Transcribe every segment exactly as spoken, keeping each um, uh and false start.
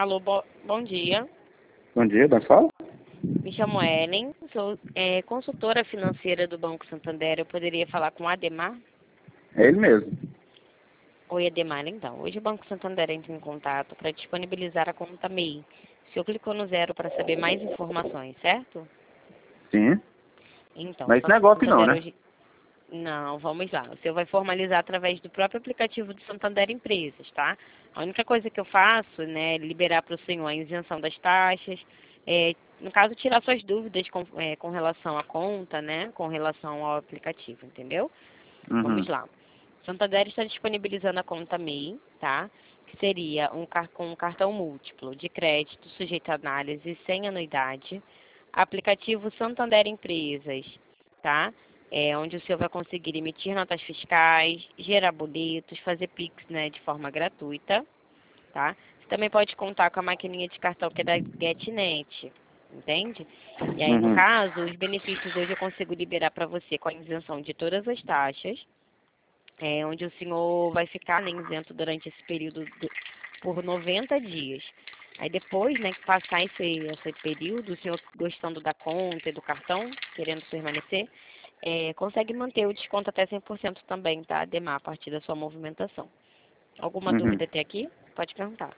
Alô, bo bom dia. Bom dia, da fala? Me chamo Ellen, sou é, consultora financeira do Banco Santander. Eu poderia falar com o Ademar? É ele mesmo. Oi, Ademar. Então, hoje o Banco Santander entra em contato para disponibilizar a conta M E I. O senhor clicou no zero para saber mais informações, certo? Sim. Então, Mas o isso não é golpe não, Santander né? hoje... Não, vamos lá. O senhor vai formalizar através do próprio aplicativo do Santander Empresas, tá? A única coisa que eu faço, né, é liberar para o senhor a isenção das taxas, é, no caso, tirar suas dúvidas com, é, com relação à conta, né, com relação ao aplicativo, entendeu? Uhum. Vamos lá. Santander está disponibilizando a conta M E I, tá? Que seria um, car com um cartão múltiplo de crédito sujeito a análise sem anuidade. Aplicativo Santander Empresas, tá? É, onde o senhor vai conseguir emitir notas fiscais, gerar boletos, fazer Pix, né, de forma gratuita, tá? Você também pode contar com a maquininha de cartão que é da GetNet, entende? E aí, no Uhum. caso, os benefícios hoje eu consigo liberar para você com a isenção de todas as taxas, é, onde o senhor vai ficar, né, isento durante esse período do, por noventa dias. Aí depois, né, que passar esse, esse período, o senhor gostando da conta e do cartão, querendo permanecer, é, consegue manter o desconto até cem por cento também, tá, Ademar, a partir da sua movimentação. Alguma Uhum. dúvida até aqui? Pode perguntar.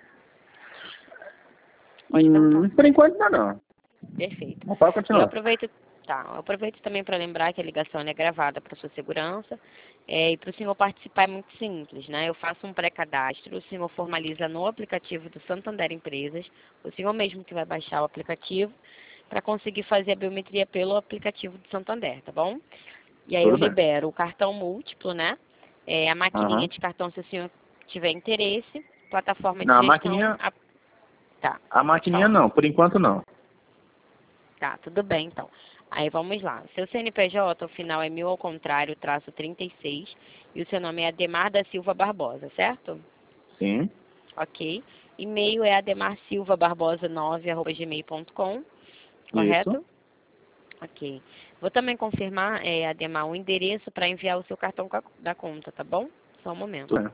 Pode perguntar. Hum, por enquanto não, não. Perfeito. Mas pode E eu continuar. aproveito, tá, eu aproveito também para lembrar que a ligação é gravada para sua segurança, é, e para o senhor participar é muito simples, né? Eu faço um pré-cadastro, o senhor formaliza no aplicativo do Santander Empresas, o senhor mesmo que vai baixar o aplicativo, para conseguir fazer a biometria pelo aplicativo do Santander, tá bom? E aí eu Tudo bem. libero o cartão múltiplo, né? É, a maquininha Aham. de cartão, se o senhor tiver interesse, plataforma de Não, a gestão, maquininha... a... tá, A pode maquininha falar. não, por enquanto não. Tá, tudo bem, então. Aí vamos lá. Seu C N P J, o final é mil ao contrário, traço trinta e seis, e o seu nome é Ademar da Silva Barbosa, certo? Sim. Ok. E-mail é ademarsilvabarbosa nove arroba gmail ponto com, Isso. correto? Ok. Vou também confirmar, é, Ademar, o endereço para enviar o seu cartão ca- da conta, tá bom? Só um momento. Tudo bem.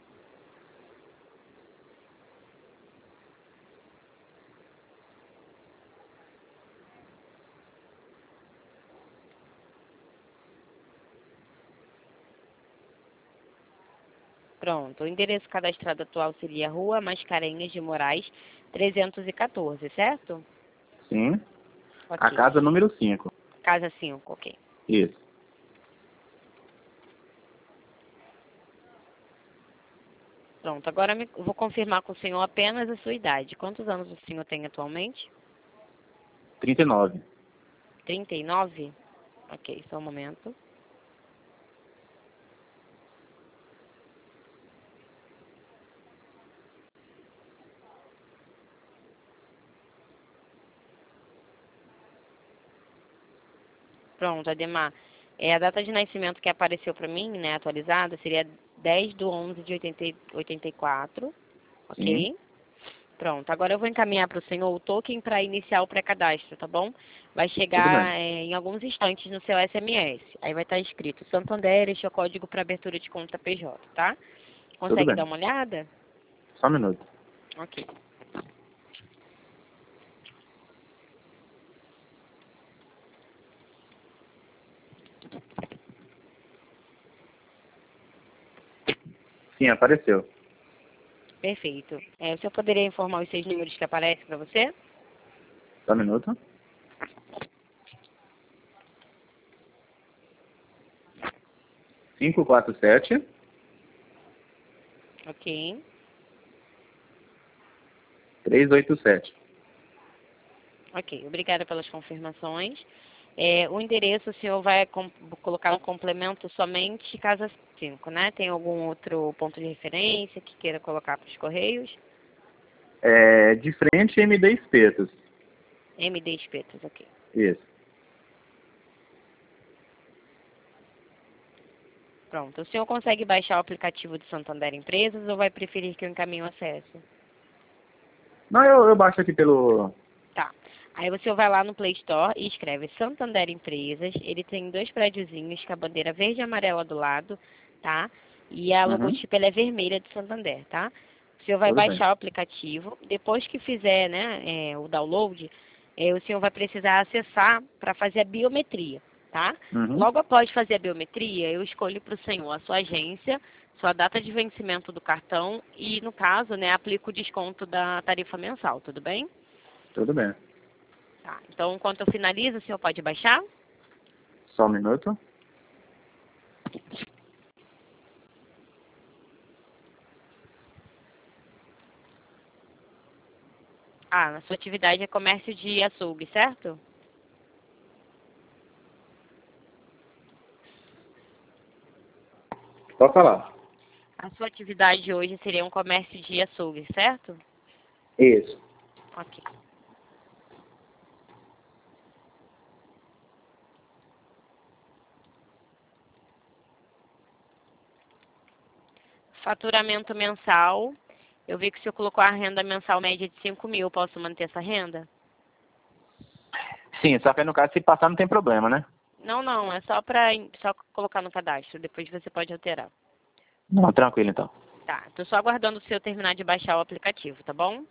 Pronto. O endereço cadastrado atual seria Rua Mascarenhas de Moraes, trezentos e quatorze, certo? Sim. A Ok. casa número cinco. Casa cinco, ok. Isso. Pronto, agora me- eu vou confirmar com o senhor apenas a sua idade. Quantos anos o senhor tem atualmente? trinta e nove. trinta e nove? Ok, só um momento. Pronto, Ademar. É, a data de nascimento que apareceu para mim, né, atualizada, seria dez de onze de oitenta e oitenta e quatro, Sim. ok? Pronto, agora eu vou encaminhar para o senhor o token para iniciar o pré-cadastro, tá bom? Vai Tudo chegar bem. é, em alguns instantes no seu S M S. Aí vai estar escrito Santander, este é o código para abertura de conta P J, tá? Tudo Consegue dar bem. uma olhada? Só um minuto. Ok. Sim, apareceu. Perfeito. É, o senhor poderia informar os seis números que aparecem para você? Só um minuto. cinco quatro sete, Ok. três oito sete. Ok. Obrigada pelas confirmações. É, o endereço o senhor vai com- colocar um complemento somente casa cinco, né? Tem algum outro ponto de referência que queira colocar para os correios? É, de frente, M D Espetos. M D Espetos, ok. Isso. Pronto. O senhor consegue baixar o aplicativo do Santander Empresas ou vai preferir que eu encaminhe o acesso? Não, eu, eu baixo aqui pelo... Tá. Aí o senhor vai lá no Play Store e escreve Santander Empresas. Ele tem dois prédiozinhos com a bandeira verde e amarela do lado, tá? E a Uhum. logotipo ela é vermelha de Santander, tá? O senhor vai Tudo baixar bem. o aplicativo. Depois que fizer, né, é, o download, é, o senhor vai precisar acessar para fazer a biometria, tá? Uhum. Logo após fazer a biometria, eu escolho para o senhor a sua agência, sua data de vencimento do cartão e, no caso, né, aplico o desconto da tarifa mensal, tudo bem? Tudo bem. Tá. Então, enquanto eu finalizo, o senhor pode baixar? Só um minuto. Ah, a sua atividade é comércio de açougue, certo? Pode falar. A sua atividade hoje seria um comércio de açougue, certo? Isso. Ok. Faturamento mensal. Eu vi que o senhor colocou a renda mensal média de cinco mil. Posso manter essa renda? Sim, só que no caso, se passar, não tem problema, né? Não, não. É só para só colocar no cadastro. Depois você pode alterar. Não, tranquilo, então. Tá. Tô só aguardando o senhor terminar de baixar o aplicativo, tá bom?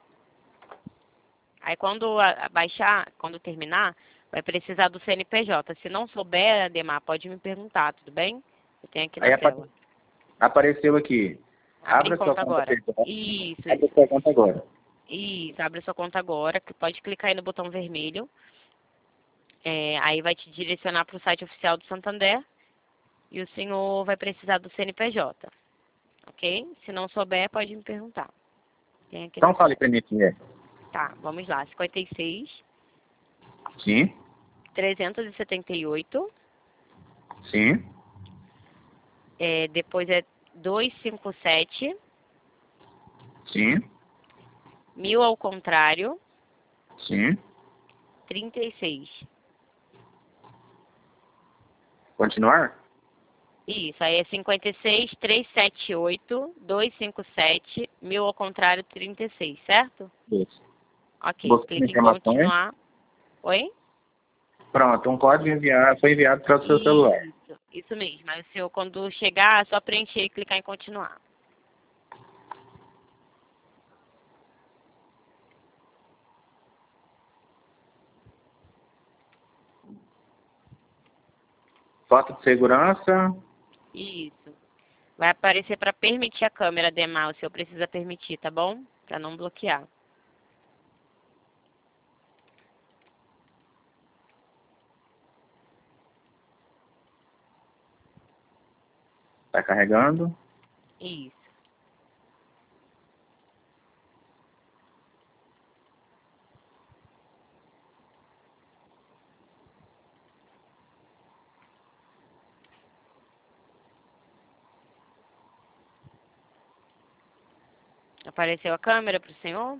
Aí quando a- a baixar, quando terminar, vai precisar do C N P J. Se não souber, Ademar, pode me perguntar, tudo bem? Eu tenho aqui na Aí apa- tela. apareceu aqui. Abre Abra sua conta conta agora. pessoal. Isso, Abra isso. sua conta agora. Isso, abre sua conta agora, que pode clicar aí no botão vermelho. É, aí vai te direcionar para o site oficial do Santander e o senhor vai precisar do C N P J, ok? Se não souber, pode me perguntar. Tem aqui na Então fale tela. pra mim quem é. Tá, vamos lá. cinquenta e seis, Sim, trezentos e setenta e oito, sim, é, depois é duzentos e cinquenta e sete, sim, mil ao contrário, sim. trinta e seis. Continuar? Isso, aí é cinquenta e seis, trezentos e setenta e oito, duzentos e cinquenta e sete, mil ao contrário, trinta e seis, certo? Isso. Ok, Buscando clique em informações. continuar. Oi? Pronto, um código enviado, foi enviado para o seu celular. Isso, isso mesmo. Aí o senhor, quando chegar, é só preencher e clicar em continuar. Foto de segurança. Isso. Vai aparecer para permitir a câmera demar, o senhor precisa permitir, tá bom? Para não bloquear. Está carregando. Isso. Apareceu a câmera para o senhor?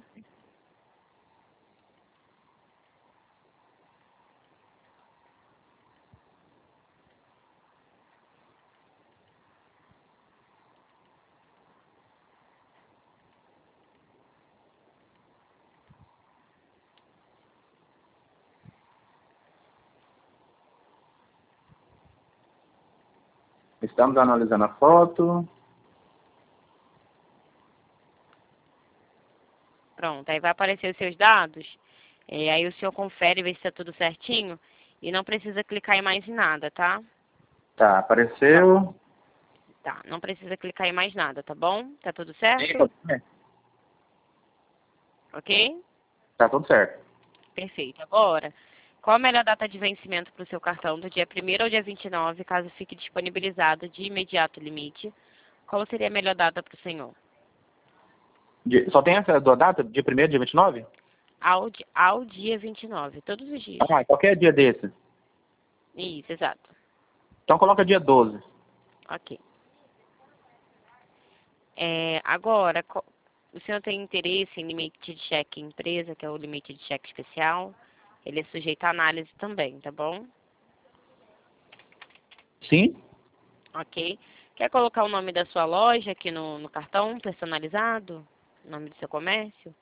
Estamos analisando a foto. Pronto, aí vai aparecer os seus dados. É, aí o senhor confere, vê se está tudo certinho. E não precisa clicar em mais em nada, tá? Tá, apareceu. Tá, não precisa clicar em mais nada, tá bom? Tá tudo certo? É, Ok? tá tudo certo. Perfeito. Agora, qual a melhor data de vencimento para o seu cartão? Do dia primeiro ao dia vinte e nove, caso fique disponibilizado de imediato o limite. Qual seria a melhor data para o senhor? De- só tem essa da data? Dia primeiro, dia vinte e nove? Ao, di- ao dia vinte e nove, todos os dias. Ah, qualquer dia desse. Isso, exato. Então coloca dia doze. Ok. É, agora, co- o senhor tem interesse em limite de cheque empresa, que é o limite de cheque especial? Ele é sujeito à análise também, tá bom? Sim? Ok. Quer colocar o nome da sua loja aqui no, no cartão personalizado? O nome do seu comércio?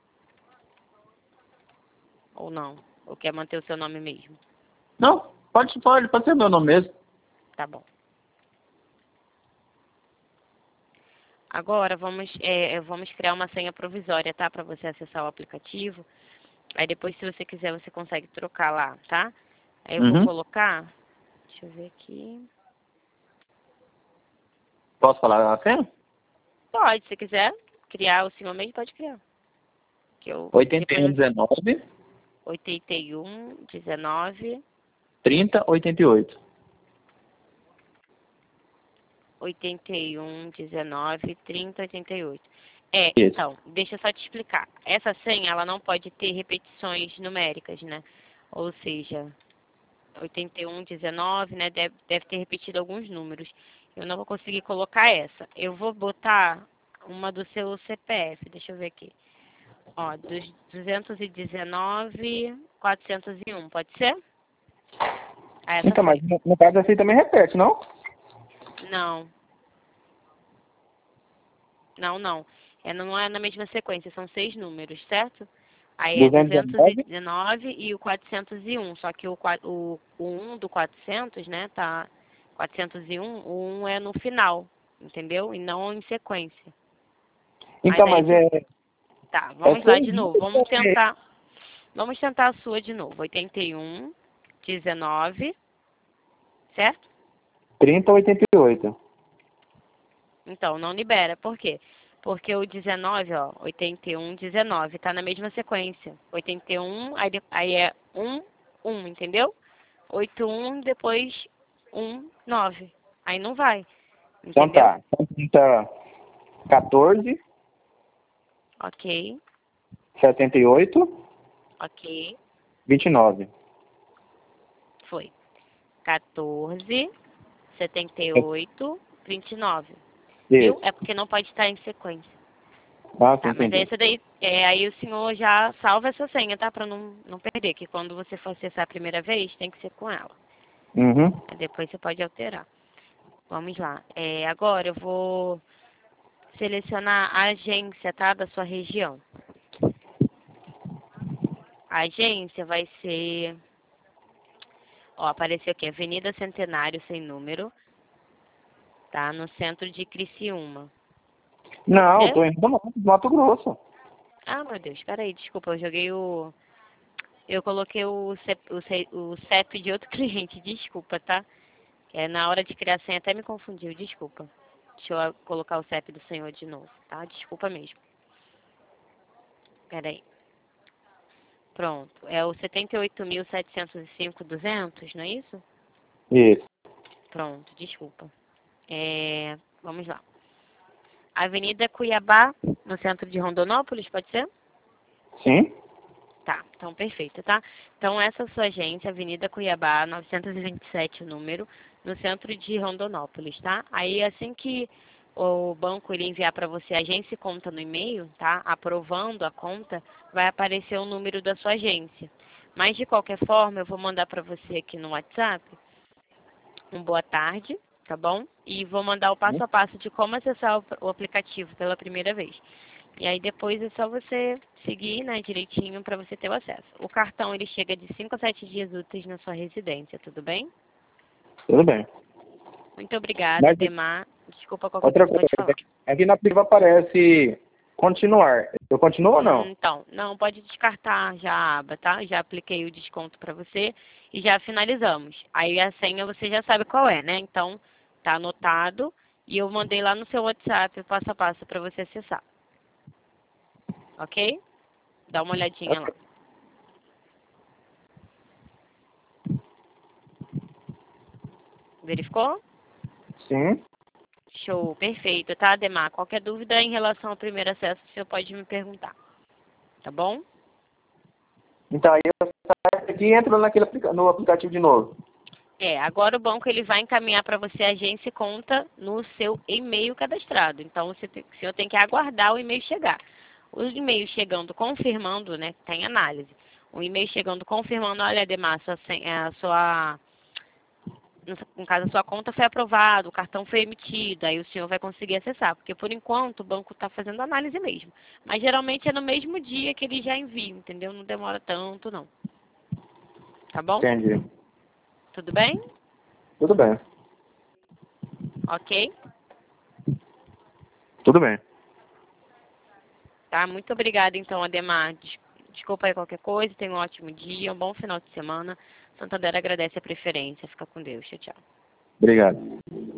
Ou não? Ou quer manter o seu nome mesmo? Não, pode, pode, pode ser meu nome mesmo. Tá bom. Agora, vamos, é, vamos criar uma senha provisória, tá? Para você acessar o aplicativo. Aí depois, se você quiser, você consegue trocar lá, tá? Aí eu vou Uhum. colocar... Deixa eu ver aqui... Posso falar a senha? Pode, se quiser criar o senhor mesmo, pode criar. Que eu, oitenta e depois um, eu... dezenove, oitenta e um, dezenove, trinta, oitenta e oito. oitenta e um, dezenove, trinta, oitenta e oito. É, Isso. então, deixa eu só te explicar. Essa senha, ela não pode ter repetições numéricas, né? Ou seja, oitenta e um, dezenove, né? Deve, deve ter repetido alguns números. Eu não vou conseguir colocar essa. Eu vou botar uma do seu C P F. Deixa eu ver aqui. Ó, dos duzentos e dezenove, quatrocentos e um, pode ser? Ah, essa Então, foi. mas no no caso assim também repete, não? Não, não, não. É, não é na mesma sequência, são seis números, certo? Aí é duzentos e duzentos e dezenove. dezenove e o quatrocentos e um, só que o, qua- o, o um do quatrocentos, né, tá, quatrocentos e um, o um é no final, entendeu? E não em sequência. Mas Então, aí, mas se- é, tá, é vamos lá seis de novo, números vamos ou é tentar, vamos tentar a sua de novo, oitenta e um, dezenove, certo? trinta, oitenta e oito. Então, não libera. Por quê? Porque o dezenove, ó, oitenta e um, dezenove, tá na mesma sequência. oitenta e um, aí, de- aí é um, um, entendeu? oitenta e um, depois um, nove. Aí não vai, Então entendeu? tá. Então trinta, quatorze, Ok, setenta e oito, ok, vinte e nove. foi. quatorze, setenta e oito, vinte e nove. Viu? Isso. É porque não pode estar em sequência. Ah, sim, Tá, mas aí entendi. essa daí, é, aí o senhor já salva essa senha, tá? Pra não, não perder, que quando você for acessar a primeira vez, tem que ser com ela. Uhum. Aí depois você pode alterar. Vamos lá. É, agora eu vou selecionar a agência, tá? Da sua região. A agência vai ser... Ó, apareceu aqui, Avenida Centenário, sem número, tá? No centro de Criciúma. Pode Não, eu ser? tô indo no Mato Grosso. Ah, meu Deus, peraí, desculpa, eu joguei o... Eu coloquei o, C, o, C, o C E P de outro cliente, desculpa, tá? É, na hora de criar a senha até me confundiu, desculpa. Deixa eu colocar o C E P do senhor de novo, tá? Desculpa mesmo. Peraí. Pronto. É o setenta e oito mil setecentos e cinco ponto duzentos, não é isso? Isso. Pronto, desculpa. É, vamos lá. Avenida Cuiabá, no centro de Rondonópolis, pode ser? Sim? Tá, então perfeito, tá? Então essa é a sua agência, Avenida Cuiabá, novecentos e vinte e sete, o número, no centro de Rondonópolis, tá? Aí assim que o banco ele enviar para você a agência e conta no e-mail, tá? Aprovando a conta, vai aparecer o número da sua agência. Mas de qualquer forma, eu vou mandar para você aqui no WhatsApp um boa tarde, tá bom? E vou mandar o passo a passo de como acessar o o aplicativo pela primeira vez. E aí depois é só você seguir, né, direitinho para você ter o acesso. O cartão ele chega de cinco a sete dias úteis na sua residência, tudo bem? Tudo bem. Muito obrigada, Mas Demar. Desculpa qualquer outra coisa, coisa, pode falar. aqui aqui na aplicativo aparece continuar. Eu continuo ou Hum, não? Então, não, pode descartar já a aba, tá? Já apliquei o desconto para você e já finalizamos. Aí a senha você já sabe qual é, né? Então, tá anotado e eu mandei lá no seu WhatsApp o passo a passo para você acessar. Ok? Dá uma olhadinha lá. Verificou? Sim. Show, perfeito, tá, Ademar? Qualquer dúvida em relação ao primeiro acesso, você pode me perguntar, tá bom? Então aí eu saio aqui e entro naquele aplica no aplicativo de novo. É, agora o banco ele vai encaminhar para você a agência e conta no seu e-mail cadastrado. Então, você tem, o senhor tem que aguardar o e-mail chegar. O e-mail chegando confirmando, né, tem análise. O e-mail chegando confirmando, olha, Ademar, sua, sen- é, a sua no caso, a sua conta foi aprovada, o cartão foi emitido, aí o senhor vai conseguir acessar, porque por enquanto o banco está fazendo análise mesmo. Mas geralmente é no mesmo dia que ele já envia, entendeu? Não demora tanto, não. Tá bom? Entendi. Tudo bem? Tudo bem. Ok? Tudo bem. Tá? Muito obrigada, então, Ademar. Des- Desculpa aí qualquer coisa. Tenha um ótimo dia, um bom final de semana. Santander agradece a preferência. Fica com Deus. Tchau, tchau. Obrigado.